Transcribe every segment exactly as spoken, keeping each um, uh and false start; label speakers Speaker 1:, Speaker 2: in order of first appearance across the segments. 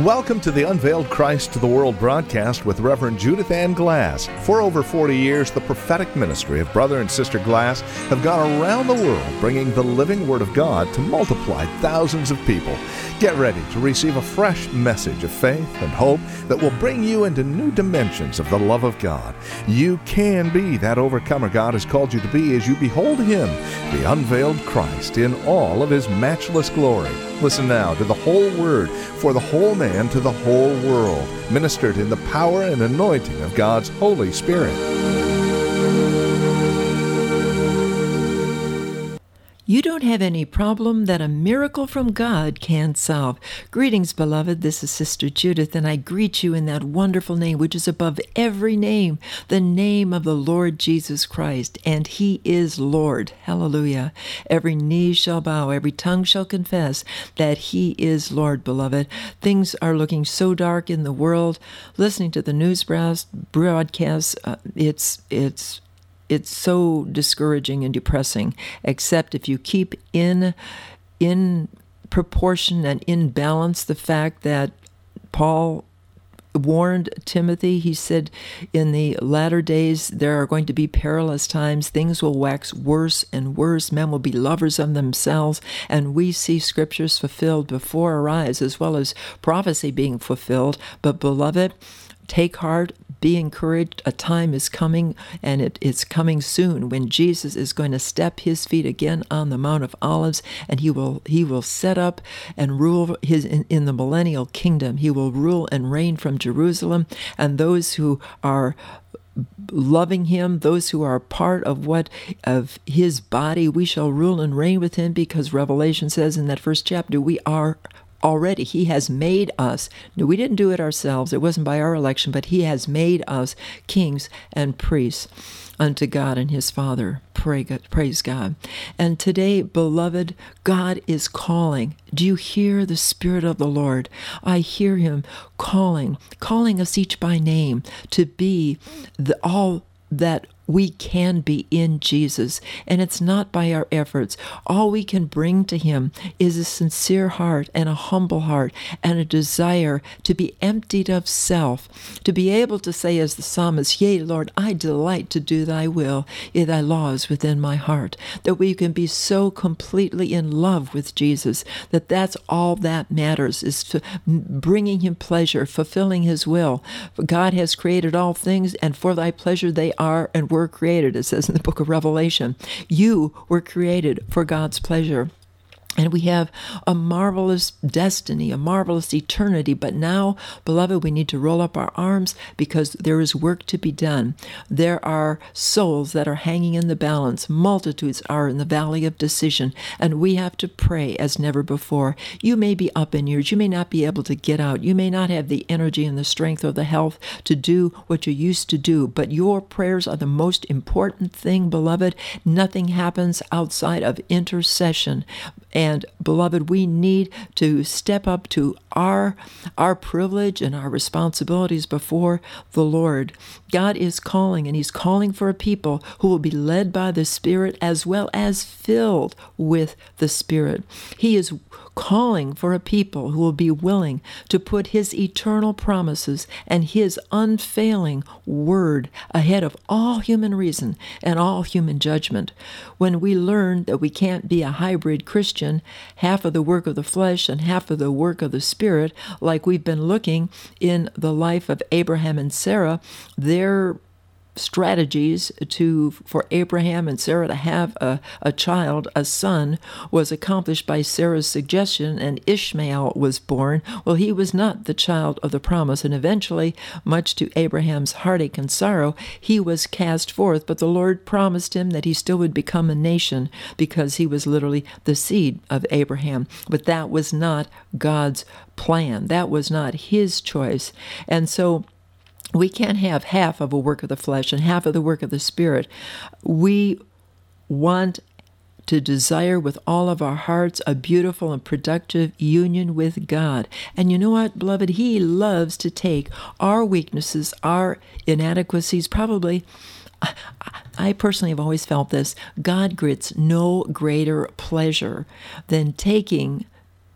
Speaker 1: Welcome to the Unveiled Christ to the World broadcast with Reverend Judith Ann Glass. For over forty years, the prophetic ministry of Brother and Sister Glass have gone around the world bringing the living Word of God to multiply thousands of people. Get ready to receive a fresh message of faith and hope that will bring you into new dimensions of the love of God. You can be that overcomer God has called you to be as you behold Him, the unveiled Christ, in all of His matchless glory. Listen now to the whole Word for the whole man to the whole world, ministered in the power and anointing of God's Holy Spirit.
Speaker 2: You don't have any problem that a miracle from God can't solve. Greetings, beloved. This is Sister Judith, and I greet you in that wonderful name which is above every name, the name of the Lord Jesus Christ, and He is Lord. Hallelujah. Every knee shall bow, every tongue shall confess that He is Lord, beloved. Things are looking so dark in the world. Listening to the news broadcasts, uh, it's it's It's so discouraging and depressing, except if you keep in in proportion and in balance the fact that Paul warned Timothy. He said, in the latter days there are going to be perilous times. Things will wax worse and worse. Men will be lovers of themselves. And we see scriptures fulfilled before our eyes, as well as prophecy being fulfilled. But beloved, take heart, be encouraged. A time is coming, and it is coming soon, when Jesus is going to step His feet again on the Mount of Olives, and He will He will set up and rule His in, in the millennial kingdom. He will rule and reign from Jerusalem, and those who are loving Him, those who are part of what of His body, we shall rule and reign with Him, because Revelation says in that first chapter, we are already, He has made us. No, we didn't do it ourselves. It wasn't by our election, but He has made us kings and priests unto God and His Father. Pray God, praise God. And today, beloved, God is calling. Do you hear the Spirit of the Lord? I hear Him calling, calling us each by name to be the all that we can be in Jesus. And it's not by our efforts. All we can bring to Him is a sincere heart and a humble heart and a desire to be emptied of self, to be able to say as the psalmist, yea, Lord, I delight to do Thy will, yea, Thy law is within my heart. That we can be so completely in love with Jesus that that's all that matters, is to bringing Him pleasure, fulfilling His will. For God has created all things, and for Thy pleasure they are and were created, it says in the book of Revelation. You were created for God's pleasure. And we have a marvelous destiny, a marvelous eternity. But now, beloved, we need to roll up our arms, because there is work to be done. There are souls that are hanging in the balance. Multitudes are in the valley of decision. And we have to pray as never before. You may be up in years. You may not be able to get out. You may not have the energy and the strength or the health to do what you used to do. But your prayers are the most important thing, beloved. Nothing happens outside of intercession. And beloved, we need to step up to our our privilege and our responsibilities before the Lord. God is calling, and He's calling for a people who will be led by the Spirit as well as filled with the Spirit. He is calling for a people who will be willing to put His eternal promises and His unfailing word ahead of all human reason and all human judgment. When we learn that we can't be a hybrid Christian, half of the work of the flesh and half of the work of the Spirit, like we've been looking in the life of Abraham and Sarah, their strategies to for Abraham and Sarah to have a, a child, a son, was accomplished by Sarah's suggestion, and Ishmael was born. Well, he was not the child of the promise, and eventually, much to Abraham's heartache and sorrow, he was cast forth, but the Lord promised him that he still would become a nation, because he was literally the seed of Abraham. But that was not God's plan. That was not His choice. And so we can't have half of a work of the flesh and half of the work of the Spirit. We want to desire with all of our hearts a beautiful and productive union with God. And you know what, beloved? He loves to take our weaknesses, our inadequacies, probably, I personally have always felt this, God gets no greater pleasure than taking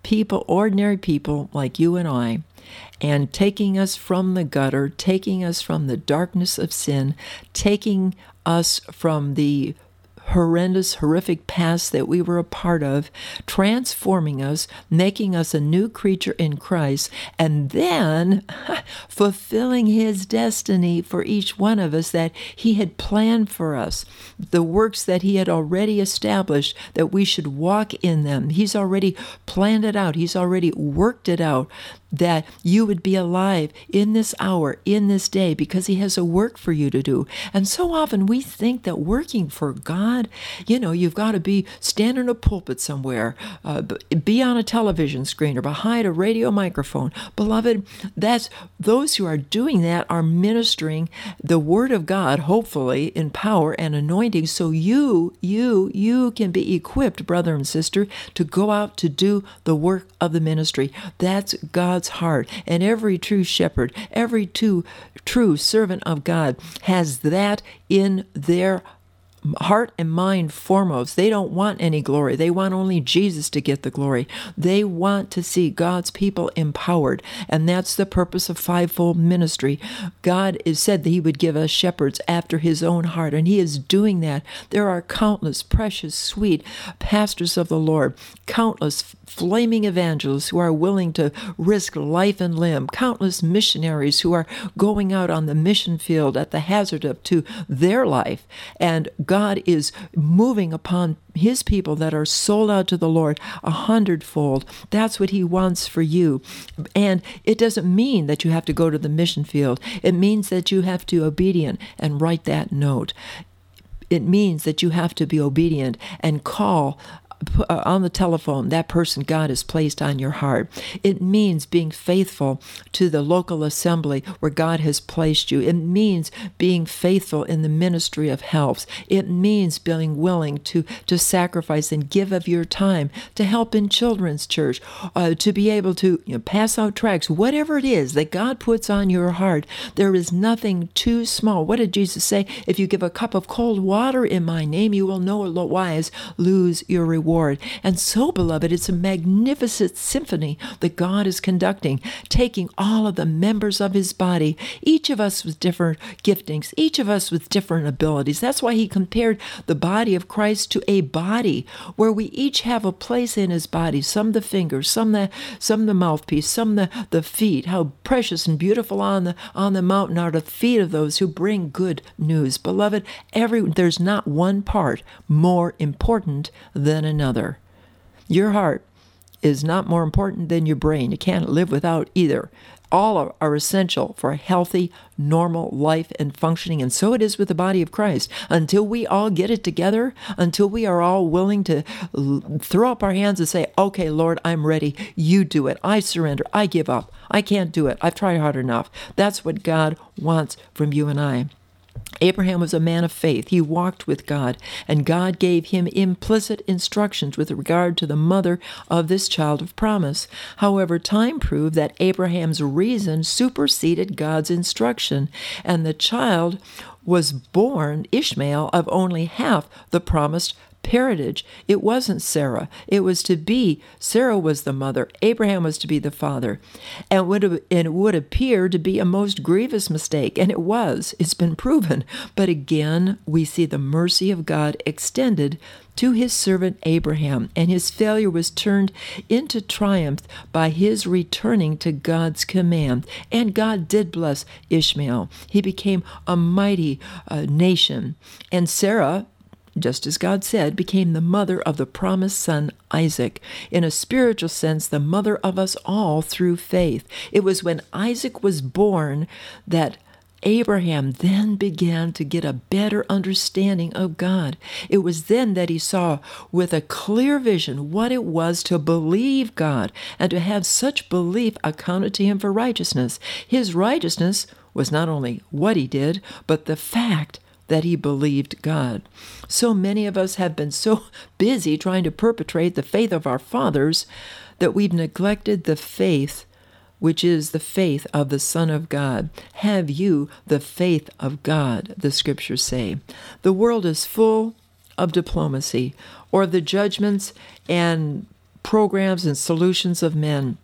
Speaker 2: people, ordinary people like you and I, and taking us from the gutter, taking us from the darkness of sin, taking us from the horrendous, horrific past that we were a part of, transforming us, making us a new creature in Christ, and then fulfilling his destiny for each one of us that he had planned for us, the works that he had already established, that we should walk in them. He's already planned it out. He's already worked it out, that you would be alive in this hour, in this day, because he has a work for you to do. And so often we think that working for God, you know, you've got to be stand in a pulpit somewhere, uh, be on a television screen or behind a radio microphone. Beloved, that's those who are doing that are ministering the word of God, hopefully in power and anointing, so you, you, you can be equipped, brother and sister, to go out to do the work of the ministry. That's God's heart. And every true shepherd, every true, true servant of God has that in their heart and mind foremost. They don't want any glory. They want only Jesus to get the glory. They want to see God's people empowered. And that's the purpose of fivefold ministry. God is said that he would give us shepherds after his own heart, and he is doing that. There are countless precious, sweet pastors of the Lord, countless flaming evangelists who are willing to risk life and limb, countless missionaries who are going out on the mission field at the hazard of to their life. And God is moving upon his people that are sold out to the Lord a hundredfold. That's what he wants for you. And it doesn't mean that you have to go to the mission field. It means that you have to be obedient and write that note. It means that you have to be obedient and call Uh, on the telephone that person God has placed on your heart. It means being faithful to the local assembly where God has placed you. It means being faithful in the ministry of helps. It means being willing to, to sacrifice and give of your time to help in children's church, uh, to be able to you know, pass out tracts, whatever it is that God puts on your heart. There is nothing too small. What did Jesus say? If you give a cup of cold water in my name, you will no wise lose your reward. And so, beloved, it's a magnificent symphony that God is conducting, taking all of the members of his body, each of us with different giftings, each of us with different abilities. That's why he compared the body of Christ to a body where we each have a place in his body, some the fingers, some the some the mouthpiece, some the, the feet. How precious and beautiful on the on the mountain are the feet of those who bring good news. Beloved, every there's not one part more important than another. Another. Your heart is not more important than your brain. You can't live without either. All are, are essential for a healthy, normal life and functioning, and so it is with the body of Christ. Until we all get it together, until we are all willing to l- throw up our hands and say, okay, Lord, I'm ready. You do it. I surrender. I give up. I can't do it. I've tried hard enough. That's what God wants from you and I. Abraham was a man of faith. He walked with God, and God gave him implicit instructions with regard to the mother of this child of promise. However, time proved that Abraham's reason superseded God's instruction, and the child was born, Ishmael, of only half the promised parentage. It wasn't Sarah. It was to be, Sarah was the mother, Abraham was to be the father. And, would, and it would appear to be a most grievous mistake, and it was. It's been proven. But again, we see the mercy of God extended to his servant Abraham, and his failure was turned into triumph by his returning to God's command. And God did bless Ishmael. He became a mighty uh, nation. And Sarah, just as God said, became the mother of the promised son, Isaac. In a spiritual sense, the mother of us all through faith. It was when Isaac was born that Abraham then began to get a better understanding of God. It was then that he saw with a clear vision what it was to believe God and to have such belief accounted to him for righteousness. His righteousness was not only what he did, but the fact that he believed God. So many of us have been so busy trying to perpetrate the faith of our fathers that we've neglected the faith which is the faith of the Son of God. Have you the faith of God, the scriptures say. The world is full of diplomacy, or the judgments and programs and solutions of men.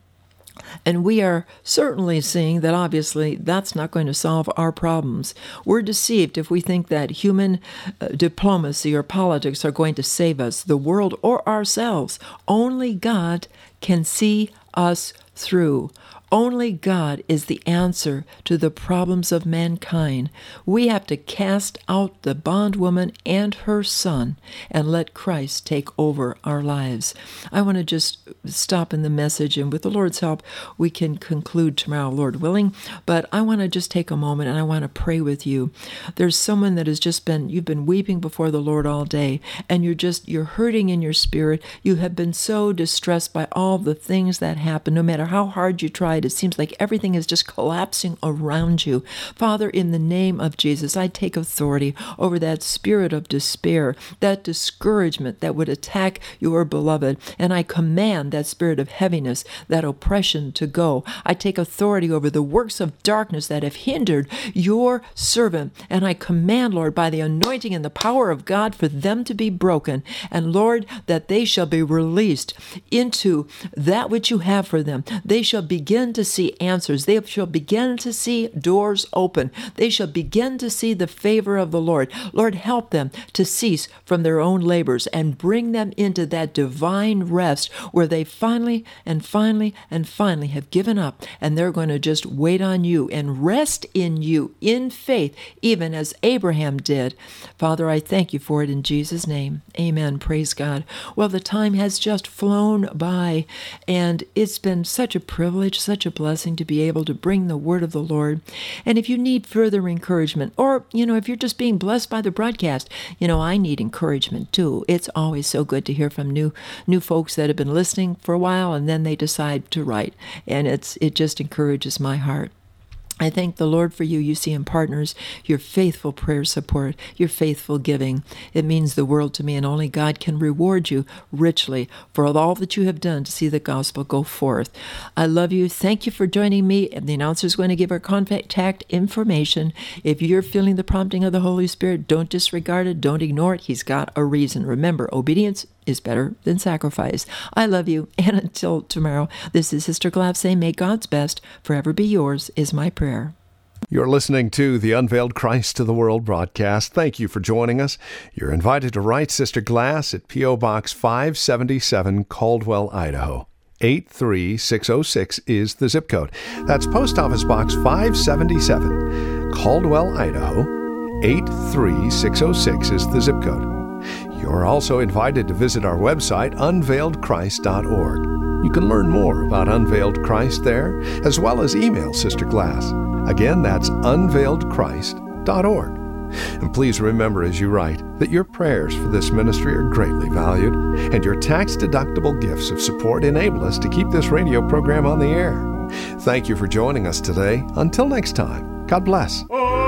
Speaker 2: And we are certainly seeing that obviously that's not going to solve our problems. We're deceived if we think that human uh, diplomacy or politics are going to save us, the world, or ourselves. Only God can see us through. Only God is the answer to the problems of mankind. We have to cast out the bondwoman and her son and let Christ take over our lives. I want to just stop in the message, and with the Lord's help, we can conclude tomorrow, Lord willing. But I want to just take a moment and I want to pray with you. There's someone that has just been, you've been weeping before the Lord all day, and you're just, you're hurting in your spirit. You have been so distressed by all the things that happen. No matter how hard you tried, it seems like everything is just collapsing around you. Father, in the name of Jesus, I take authority over that spirit of despair, that discouragement that would attack your beloved, and I command that spirit of heaviness, that oppression to go. I take authority over the works of darkness that have hindered your servant, and I command, Lord, by the anointing and the power of God, for them to be broken, and Lord, that they shall be released into that which you have for them. They shall begin to see answers. They shall begin to see doors open. They shall begin to see the favor of the Lord. Lord, help them to cease from their own labors and bring them into that divine rest where they finally and finally and finally have given up, and they're going to just wait on you and rest in you in faith, even as Abraham did. Father, I thank you for it in Jesus' name. Amen. Praise God. Well, the time has just flown by, and it's been such a privilege, such a blessing to be able to bring the word of the Lord. And if you need further encouragement, or, you know, if you're just being blessed by the broadcast, you know, I need encouragement too. It's always so good to hear from new new folks that have been listening for a while and then they decide to write. And it's it just encourages my heart. I thank the Lord for you, U C M Partners, your faithful prayer support, your faithful giving. It means the world to me, and only God can reward you richly for all that you have done to see the gospel go forth. I love you. Thank you for joining me. And the announcer is going to give our contact information. If you're feeling the prompting of the Holy Spirit, don't disregard it. Don't ignore it. He's got a reason. Remember, obedience is better than sacrifice. I love you. And until tomorrow, this is Sister Glass saying, may God's best forever be yours, is my prayer.
Speaker 1: You're listening to the Unveiled Christ to the World broadcast. Thank you for joining us. You're invited to write Sister Glass at P O Box five seventy-seven, Caldwell, Idaho. eight three six oh six is the zip code. That's Post Office Box five seventy-seven, Caldwell, Idaho. eight three six oh six is the zip code. You're also invited to visit our website, unveiled christ dot org. You can learn more about Unveiled Christ there, as well as email Sister Glass. Again, that's unveiled christ dot org. And please remember as you write that your prayers for this ministry are greatly valued, and your tax-deductible gifts of support enable us to keep this radio program on the air. Thank you for joining us today. Until next time, God bless.